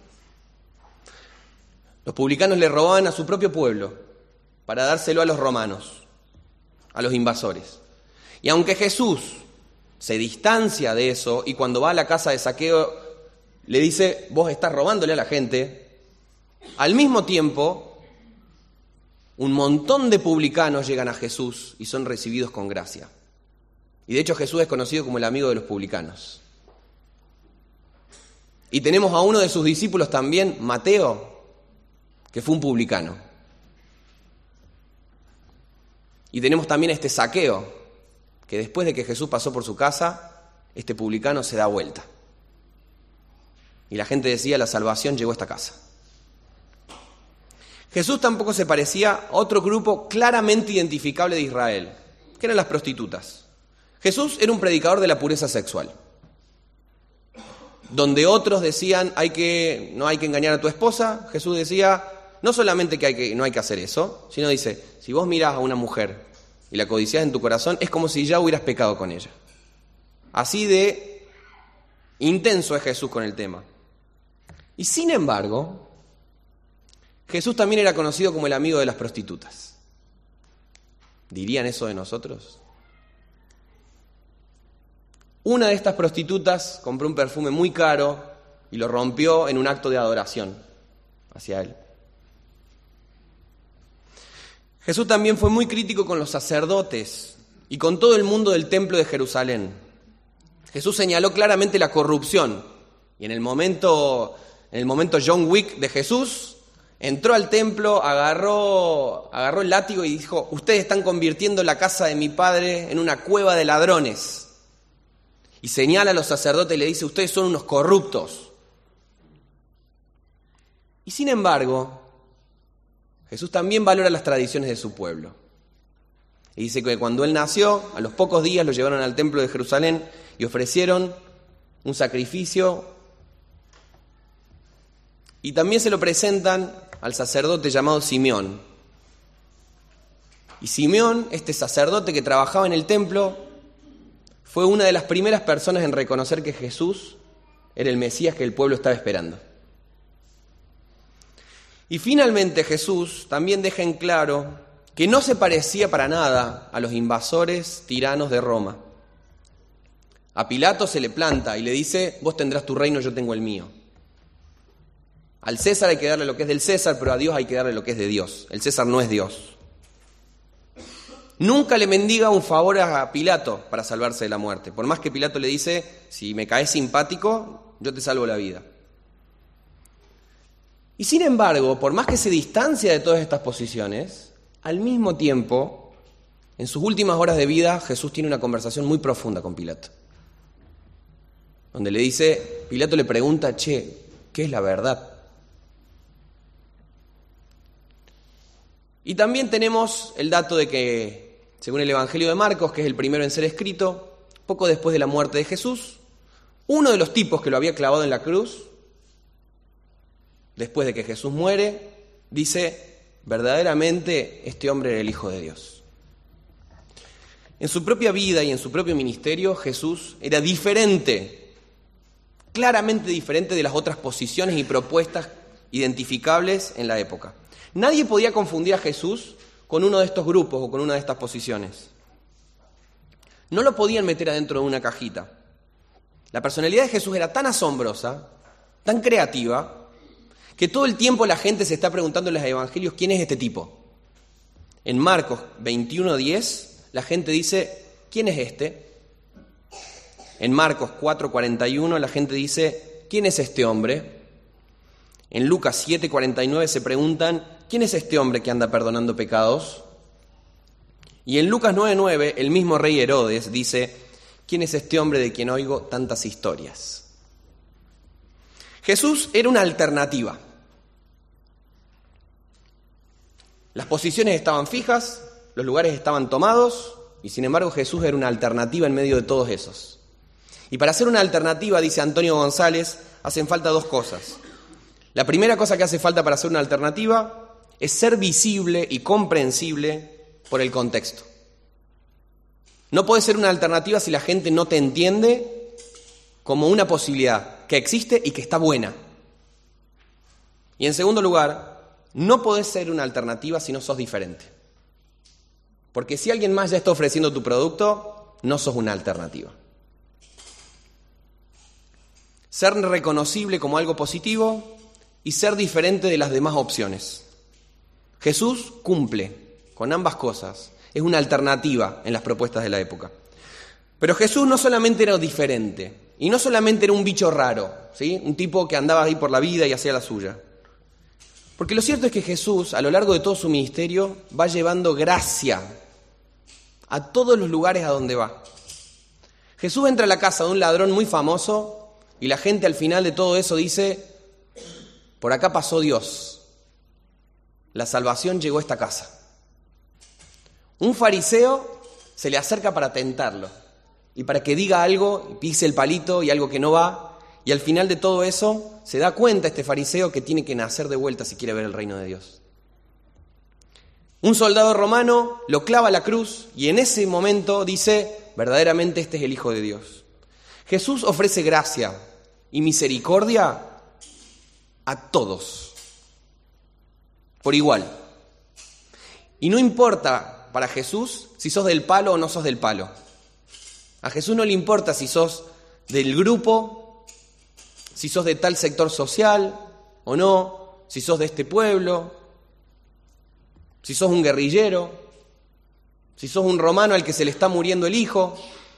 Los publicanos le robaban a su propio pueblo para dárselo a los romanos, a los invasores. Y aunque Jesús se distancia de eso y cuando va a la casa de Zaqueo le dice: vos estás robándole a la gente, al mismo tiempo un montón de publicanos llegan a Jesús y son recibidos con gracia. Y de hecho Jesús es conocido como el amigo de los publicanos. Y tenemos a uno de sus discípulos también, Mateo, que fue un publicano. Y tenemos también a este Zaqueo, que después de que Jesús pasó por su casa, este publicano se da vuelta. Y la gente decía: la salvación llegó a esta casa. Jesús tampoco se parecía a otro grupo claramente identificable de Israel, que eran las prostitutas. Jesús era un predicador de la pureza sexual. Donde otros decían: no hay que engañar a tu esposa, Jesús decía: no solamente que no hay que hacer eso, sino dice: si vos mirás a una mujer y la codiciás en tu corazón, es como si ya hubieras pecado con ella. Así de intenso es Jesús con el tema. Y sin embargo, Jesús también era conocido como el amigo de las prostitutas. ¿Dirían eso de nosotros? Una de estas prostitutas compró un perfume muy caro y lo rompió en un acto de adoración hacia él. Jesús también fue muy crítico con los sacerdotes y con todo el mundo del templo de Jerusalén. Jesús señaló claramente la corrupción y en el momento John Wick de Jesús entró al templo, agarró el látigo y dijo: ustedes están convirtiendo la casa de mi padre en una cueva de ladrones. Y señala a los sacerdotes y le dice: ustedes son unos corruptos. Y sin embargo, Jesús también valora las tradiciones de su pueblo. Y dice que cuando él nació, a los pocos días lo llevaron al templo de Jerusalén y ofrecieron un sacrificio. Y también se lo presentan al sacerdote llamado Simeón. Y Simeón, este sacerdote que trabajaba en el templo, fue una de las primeras personas en reconocer que Jesús era el Mesías que el pueblo estaba esperando. Y finalmente Jesús también deja en claro que no se parecía para nada a los invasores tiranos de Roma. A Pilato se le planta y le dice: vos tendrás tu reino, yo tengo el mío. Al César hay que darle lo que es del César, pero a Dios hay que darle lo que es de Dios. El César no es Dios. Nunca le mendiga un favor a Pilato para salvarse de la muerte. Por más que Pilato le dice: si me caes simpático, yo te salvo la vida. Y sin embargo, por más que se distancia de todas estas posiciones, al mismo tiempo, en sus últimas horas de vida, Jesús tiene una conversación muy profunda con Pilato. Donde le dice, Pilato le pregunta: ¿qué es la verdad? Y también tenemos el dato de que, según el Evangelio de Marcos, que es el primero en ser escrito, poco después de la muerte de Jesús, uno de los tipos que lo había clavado en la cruz, después de que Jesús muere, dice, verdaderamente este hombre era el Hijo de Dios. En su propia vida y en su propio ministerio, Jesús era diferente, claramente diferente de las otras posiciones y propuestas identificables en la época. Nadie podía confundir a Jesús con uno de estos grupos o con una de estas posiciones. No lo podían meter adentro de una cajita. La personalidad de Jesús era tan asombrosa, tan creativa, que todo el tiempo la gente se está preguntando en los evangelios quién es este tipo. En Marcos 21:10, la gente dice, ¿quién es este? En Marcos 4:41, la gente dice, ¿quién es este hombre? En Lucas 7:49 se preguntan, ¿quién es este hombre que anda perdonando pecados? Y en Lucas 9:9, el mismo rey Herodes dice, ¿quién es este hombre de quien oigo tantas historias? Jesús era una alternativa. Las posiciones estaban fijas, los lugares estaban tomados, y sin embargo Jesús era una alternativa en medio de todos esos. Y para ser una alternativa, dice Antonio González, hacen falta dos cosas. La primera cosa que hace falta para ser una alternativa es ser visible y comprensible por el contexto. No puede ser una alternativa si la gente no te entiende como una posibilidad que existe y que está buena. Y en segundo lugar, no podés ser una alternativa si no sos diferente. Porque si alguien más ya está ofreciendo tu producto, no sos una alternativa. Ser reconocible como algo positivo y ser diferente de las demás opciones. Jesús cumple con ambas cosas. Es una alternativa en las propuestas de la época. Pero Jesús no solamente era diferente, y no solamente era un bicho raro, ¿sí? Un tipo que andaba ahí por la vida y hacía la suya. Porque lo cierto es que Jesús, a lo largo de todo su ministerio, va llevando gracia a todos los lugares a donde va. Jesús entra a la casa de un ladrón muy famoso y la gente al final de todo eso dice, por acá pasó Dios, la salvación llegó a esta casa. Un fariseo se le acerca para tentarlo y para que diga algo, y pise el palito y algo que no va, y al final de todo eso se da cuenta este fariseo que tiene que nacer de vuelta si quiere ver el reino de Dios. Un soldado romano lo clava a la cruz y en ese momento dice, verdaderamente este es el Hijo de Dios. Jesús ofrece gracia y misericordia a todos, por igual. Y no importa para Jesús si sos del palo o no sos del palo. A Jesús no le importa si sos del grupo, si sos de tal sector social o no, si sos de este pueblo, si sos un guerrillero, si sos un romano al que se le está muriendo el hijo.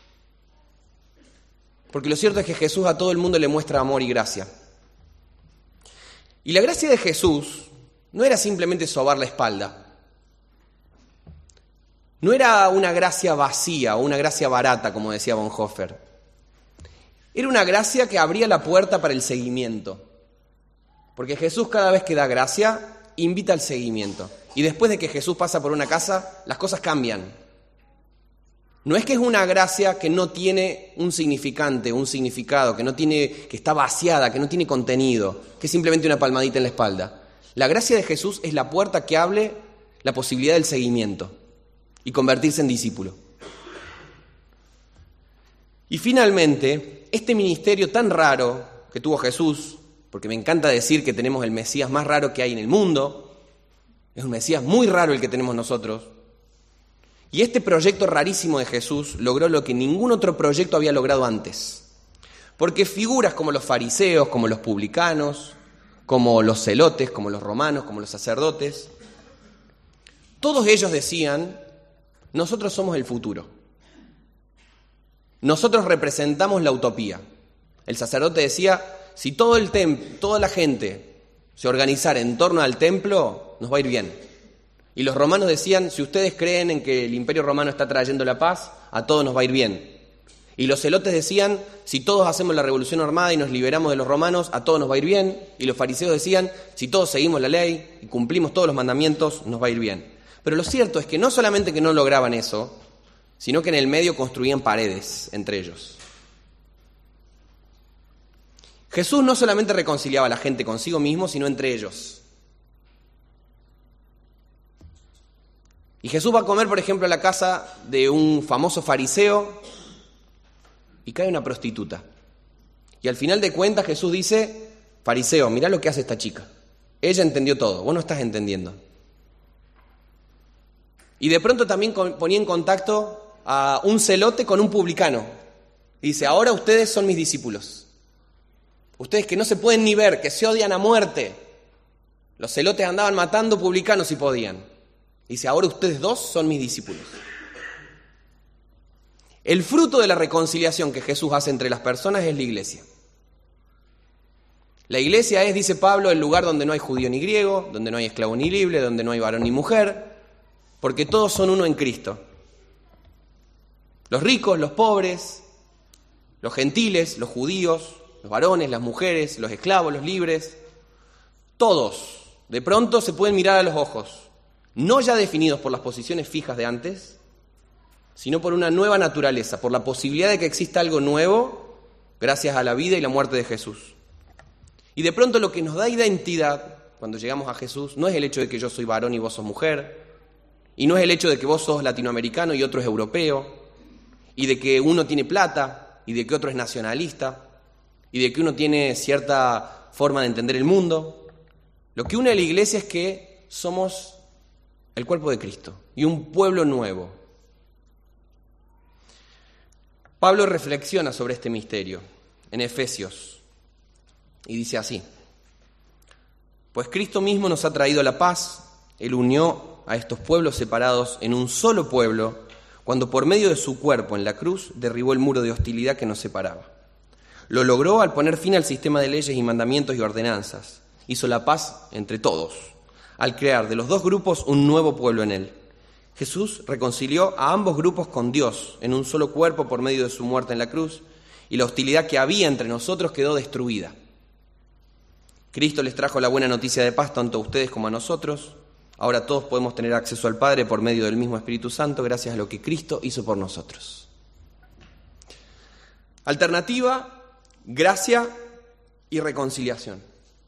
Porque lo cierto es que Jesús a todo el mundo le muestra amor y gracia. Y la gracia de Jesús no era simplemente sobar la espalda. No era una gracia vacía o una gracia barata, como decía Bonhoeffer. Era una gracia que abría la puerta para el seguimiento. Porque Jesús cada vez que da gracia, invita al seguimiento. Y después de que Jesús pasa por una casa, las cosas cambian. No es que es una gracia que no tiene un significante, un significado, que está vaciada, que no tiene contenido, que es simplemente una palmadita en la espalda. La gracia de Jesús es la puerta que abre la posibilidad del seguimiento y convertirse en discípulo. Y finalmente, este ministerio tan raro que tuvo Jesús, porque me encanta decir que tenemos el Mesías más raro que hay en el mundo, es un Mesías muy raro el que tenemos nosotros, y este proyecto rarísimo de Jesús logró lo que ningún otro proyecto había logrado antes. Porque figuras como los fariseos, como los publicanos, como los celotes, como los romanos, como los sacerdotes, todos ellos decían, nosotros somos el futuro. Nosotros representamos la utopía. El sacerdote decía, si toda la gente se organizara en torno al templo, nos va a ir bien. Y los romanos decían, si ustedes creen en que el imperio romano está trayendo la paz, a todos nos va a ir bien. Y los celotes decían, si todos hacemos la revolución armada y nos liberamos de los romanos, a todos nos va a ir bien. Y los fariseos decían, si todos seguimos la ley y cumplimos todos los mandamientos, nos va a ir bien. Pero lo cierto es que no solamente que no lograban eso, sino que en el medio construían paredes entre ellos. Jesús no solamente reconciliaba a la gente consigo mismo, sino entre ellos. Y Jesús va a comer, por ejemplo, a la casa de un famoso fariseo y cae una prostituta. Y al final de cuentas Jesús dice: fariseo, mirá lo que hace esta chica. Ella entendió todo, vos no estás entendiendo. Y de pronto también ponía en contacto a un celote con un publicano. Y dice: ahora ustedes son mis discípulos. Ustedes que no se pueden ni ver, que se odian a muerte. Los celotes andaban matando publicanos si podían. Dice: ahora ustedes dos son mis discípulos. El fruto de la reconciliación que Jesús hace entre las personas es la iglesia. La iglesia es, dice Pablo, el lugar donde no hay judío ni griego, donde no hay esclavo ni libre, donde no hay varón ni mujer, porque todos son uno en Cristo. Los ricos, los pobres, los gentiles, los judíos, los varones, las mujeres, los esclavos, los libres, todos de pronto se pueden mirar a los ojos, no ya definidos por las posiciones fijas de antes, sino por una nueva naturaleza, por la posibilidad de que exista algo nuevo gracias a la vida y la muerte de Jesús. Y de pronto lo que nos da identidad cuando llegamos a Jesús no es el hecho de que yo soy varón y vos sos mujer, y no es el hecho de que vos sos latinoamericano y otro es europeo, y de que uno tiene plata y de que otro es nacionalista, y de que uno tiene cierta forma de entender el mundo. Lo que une a la iglesia es que somos el cuerpo de Cristo y un pueblo nuevo. Pablo reflexiona sobre este misterio en Efesios y dice así: pues Cristo mismo nos ha traído la paz, Él unió a estos pueblos separados en un solo pueblo, cuando por medio de su cuerpo en la cruz derribó el muro de hostilidad que nos separaba. Lo logró al poner fin al sistema de leyes y mandamientos y ordenanzas. Hizo la paz entre todos, al crear de los dos grupos un nuevo pueblo en Él. Jesús reconcilió a ambos grupos con Dios en un solo cuerpo por medio de su muerte en la cruz, y la hostilidad que había entre nosotros quedó destruida. Cristo les trajo la buena noticia de paz tanto a ustedes como a nosotros. Ahora todos podemos tener acceso al Padre por medio del mismo Espíritu Santo, gracias a lo que Cristo hizo por nosotros. Alternativa: gracia y reconciliación.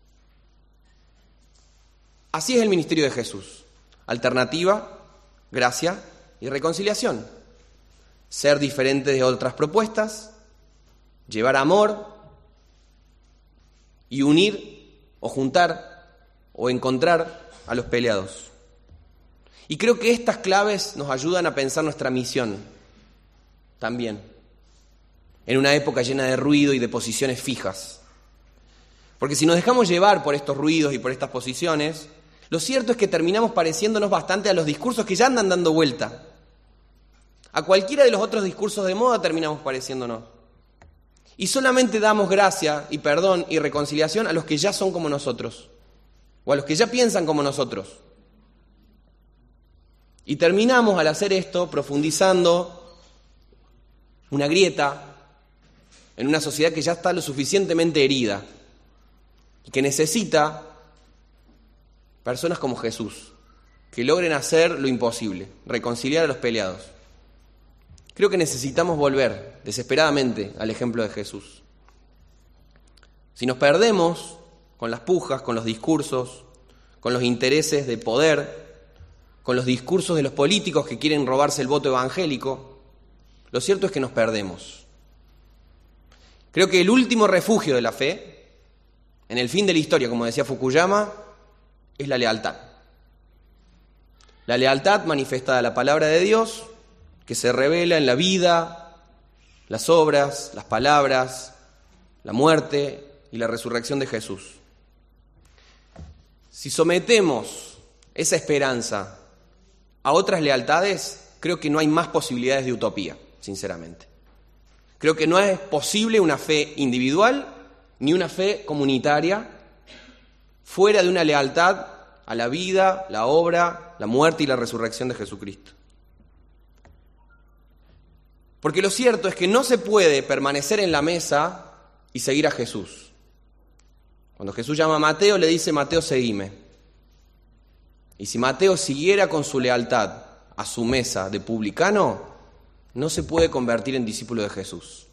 Así es el ministerio de Jesús. Alternativa, gracia y reconciliación. Ser diferente de otras propuestas, llevar amor y unir o juntar o encontrar a los peleados. Y creo que estas claves nos ayudan a pensar nuestra misión también, en una época llena de ruido y de posiciones fijas. Porque si nos dejamos llevar por estos ruidos y por estas posiciones, lo cierto es que terminamos pareciéndonos bastante a los discursos que ya andan dando vuelta. A cualquiera de los otros discursos de moda terminamos pareciéndonos. Y solamente damos gracia y perdón y reconciliación a los que ya son como nosotros, o a los que ya piensan como nosotros. Y terminamos al hacer esto profundizando una grieta en una sociedad que ya está lo suficientemente herida y que necesita personas como Jesús, que logren hacer lo imposible, reconciliar a los peleados. Creo que necesitamos volver desesperadamente al ejemplo de Jesús. Si nos perdemos con las pujas, con los discursos, con los intereses de poder, con los discursos de los políticos que quieren robarse el voto evangélico, lo cierto es que nos perdemos. Creo que el último refugio de la fe, en el fin de la historia, como decía Fukuyama, es la lealtad. La lealtad manifestada a la palabra de Dios, que se revela en la vida, las obras, las palabras, la muerte y la resurrección de Jesús. Si sometemos esa esperanza a otras lealtades, creo que no hay más posibilidades de utopía, sinceramente. Creo que no es posible una fe individual ni una fe comunitaria fuera de una lealtad a la vida, la obra, la muerte y la resurrección de Jesucristo. Porque lo cierto es que no se puede permanecer en la mesa y seguir a Jesús. Cuando Jesús llama a Mateo, le dice: Mateo, seguime. Y si Mateo siguiera con su lealtad a su mesa de publicano, no se puede convertir en discípulo de Jesús.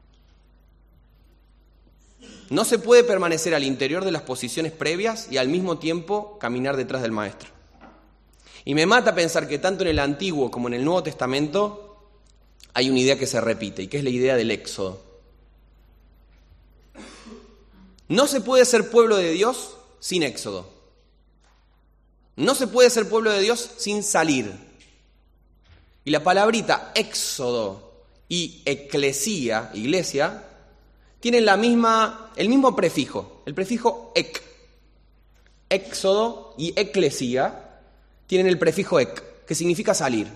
No se puede permanecer al interior de las posiciones previas y al mismo tiempo caminar detrás del Maestro. Y me mata pensar que tanto en el Antiguo como en el Nuevo Testamento hay una idea que se repite, y que es la idea del éxodo. No se puede ser pueblo de Dios sin éxodo. No se puede ser pueblo de Dios sin salir. Y la palabrita éxodo y eclesía, iglesia, tienen el mismo prefijo, el prefijo ek. Éxodo y eclesía tienen el prefijo ek, que significa salir.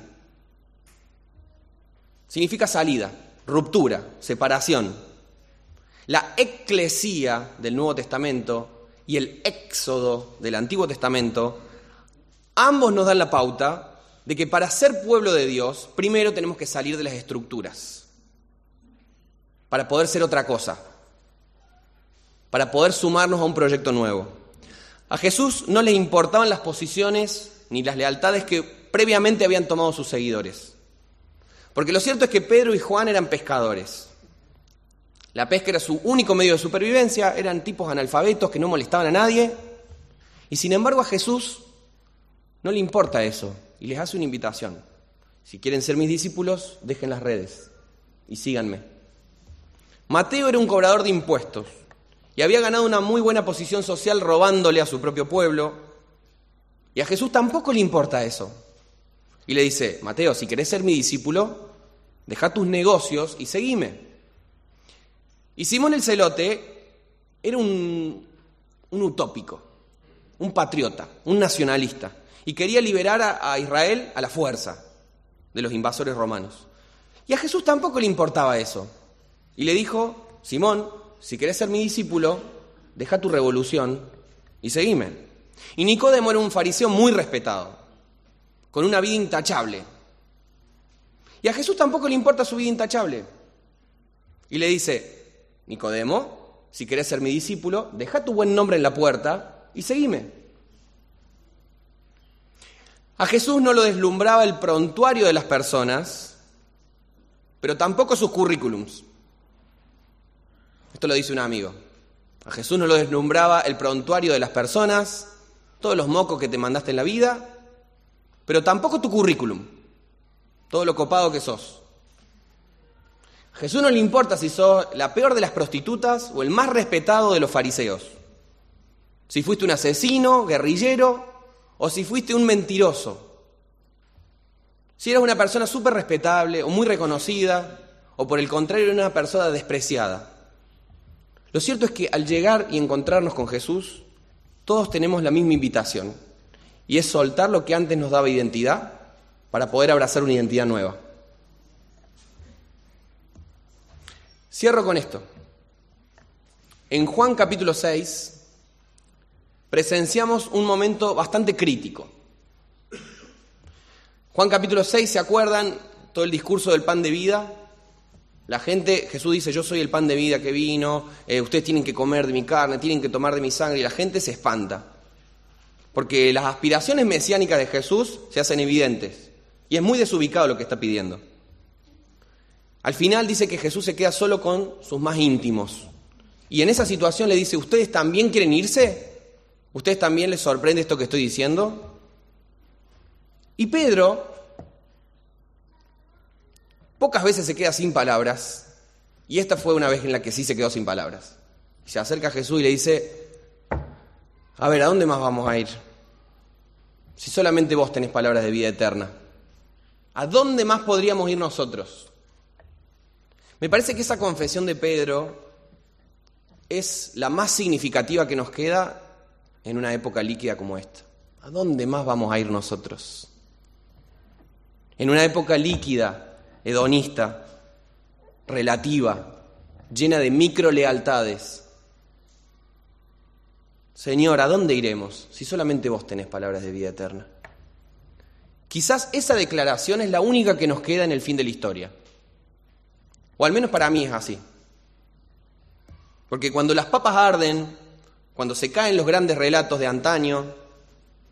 Significa salida, ruptura, separación. La eclesía del Nuevo Testamento y el éxodo del Antiguo Testamento, ambos nos dan la pauta de que para ser pueblo de Dios, primero tenemos que salir de las estructuras, para poder ser otra cosa, para poder sumarnos a un proyecto nuevo. A Jesús no le importaban las posiciones ni las lealtades que previamente habían tomado sus seguidores. Porque lo cierto es que Pedro y Juan eran pescadores. La pesca era su único medio de supervivencia, eran tipos analfabetos que no molestaban a nadie. Y sin embargo a Jesús no le importa eso y les hace una invitación. Si quieren ser mis discípulos, dejen las redes y síganme. Mateo era un cobrador de impuestos y había ganado una muy buena posición social robándole a su propio pueblo. Y a Jesús tampoco le importa eso. Y le dice, Mateo, si querés ser mi discípulo, deja tus negocios y seguime. Y Simón el Celote era un utópico, un patriota, un nacionalista, y quería liberar a Israel a la fuerza de los invasores romanos. Y a Jesús tampoco le importaba eso. Y le dijo, Simón, si querés ser mi discípulo, deja tu revolución y seguime. Y Nicodemo era un fariseo muy respetado, con una vida intachable. Y a Jesús tampoco le importa su vida intachable. Y le dice, Nicodemo, si querés ser mi discípulo, deja tu buen nombre en la puerta y seguime. A Jesús no lo deslumbraba el prontuario de las personas, pero tampoco sus currículums. Esto lo dice un amigo. A Jesús no lo deslumbraba el prontuario de las personas, todos los mocos que te mandaste en la vida, pero tampoco tu currículum, todo lo copado que sos. A Jesús no le importa si sos la peor de las prostitutas o el más respetado de los fariseos. Si fuiste un asesino, guerrillero, o si fuiste un mentiroso. Si eras una persona súper respetable o muy reconocida, o por el contrario una persona despreciada. Lo cierto es que al llegar y encontrarnos con Jesús, todos tenemos la misma invitación, y es soltar lo que antes nos daba identidad para poder abrazar una identidad nueva. Cierro con esto. En Juan capítulo 6 presenciamos un momento bastante crítico. Juan capítulo 6, ¿se acuerdan? Todo el discurso del pan de vida. La gente, Jesús dice, yo soy el pan de vida que vino, ustedes tienen que comer de mi carne, tienen que tomar de mi sangre, y la gente se espanta. Porque las aspiraciones mesiánicas de Jesús se hacen evidentes, y es muy desubicado lo que está pidiendo. Al final dice que Jesús se queda solo con sus más íntimos, y en esa situación le dice, ¿ustedes también quieren irse? ¿Ustedes también les sorprende esto que estoy diciendo? Y Pedro pocas veces se queda sin palabras, y esta fue una vez en la que sí se quedó sin palabras. Se acerca a Jesús y le dice, a ver, ¿a dónde más vamos a ir? Si solamente vos tenés palabras de vida eterna, ¿a dónde más podríamos ir nosotros? Me parece que esa confesión de Pedro es la más significativa que nos queda en una época líquida como esta. ¿A dónde más vamos a ir nosotros? En una época líquida, hedonista, relativa, llena de microlealtades. Señor, ¿a dónde iremos si solamente vos tenés palabras de vida eterna? Quizás esa declaración es la única que nos queda en el fin de la historia. O al menos para mí es así. Porque cuando las papas arden, cuando se caen los grandes relatos de antaño,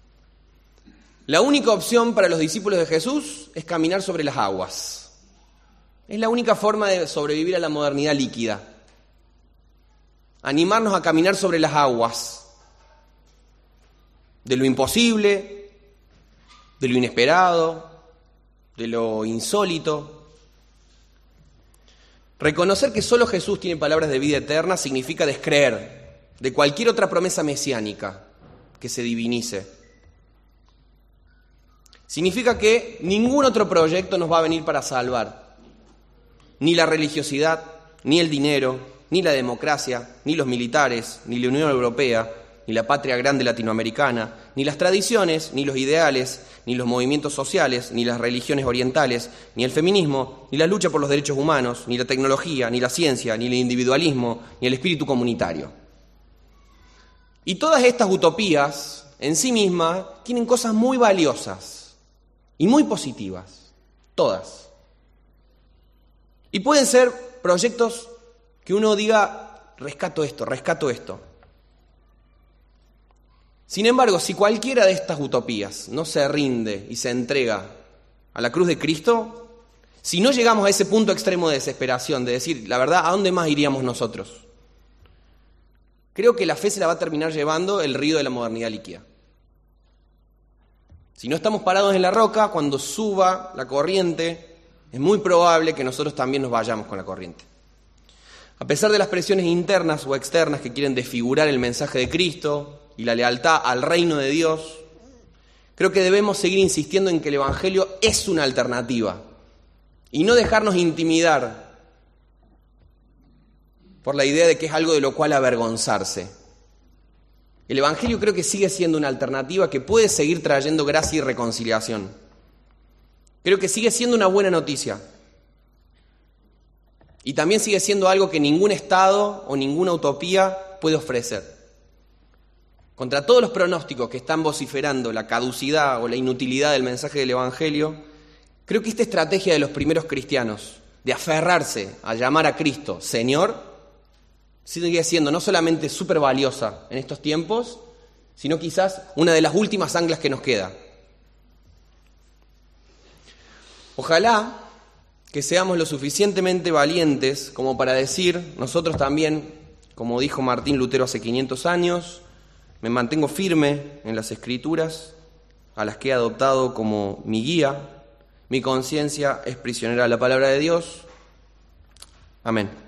la única opción para los discípulos de Jesús es caminar sobre las aguas. Es la única forma de sobrevivir a la modernidad líquida. Animarnos a caminar sobre las aguas, de lo imposible, de lo inesperado, de lo insólito. Reconocer que solo Jesús tiene palabras de vida eterna significa descreer de cualquier otra promesa mesiánica que se divinice. Significa que ningún otro proyecto nos va a venir para salvar. Ni la religiosidad, ni el dinero, ni la democracia, ni los militares, ni la Unión Europea, ni la patria grande latinoamericana, ni las tradiciones, ni los ideales, ni los movimientos sociales, ni las religiones orientales, ni el feminismo, ni la lucha por los derechos humanos, ni la tecnología, ni la ciencia, ni el individualismo, ni el espíritu comunitario. Y todas estas utopías en sí mismas tienen cosas muy valiosas y muy positivas, todas. Y pueden ser proyectos que uno diga, rescato esto. Sin embargo, si cualquiera de estas utopías no se rinde y se entrega a la cruz de Cristo, si no llegamos a ese punto extremo de desesperación, de decir, la verdad, ¿a dónde más iríamos nosotros? Creo que la fe se la va a terminar llevando el río de la modernidad líquida. Si no estamos parados en la roca, cuando suba la corriente, es muy probable que nosotros también nos vayamos con la corriente. A pesar de las presiones internas o externas que quieren desfigurar el mensaje de Cristo y la lealtad al reino de Dios, creo que debemos seguir insistiendo en que el Evangelio es una alternativa y no dejarnos intimidar por la idea de que es algo de lo cual avergonzarse. El Evangelio creo que sigue siendo una alternativa que puede seguir trayendo gracia y reconciliación. Creo que sigue siendo una buena noticia. Y también sigue siendo algo que ningún Estado o ninguna utopía puede ofrecer. Contra todos los pronósticos que están vociferando la caducidad o la inutilidad del mensaje del Evangelio, creo que esta estrategia de los primeros cristianos, de aferrarse a llamar a Cristo Señor, sigue siendo no solamente súper valiosa en estos tiempos, sino quizás una de las últimas anclas que nos queda. Ojalá que seamos lo suficientemente valientes como para decir, nosotros también, como dijo Martín Lutero hace 500 años, me mantengo firme en las Escrituras, a las que he adoptado como mi guía, mi conciencia es prisionera de la palabra de Dios. Amén.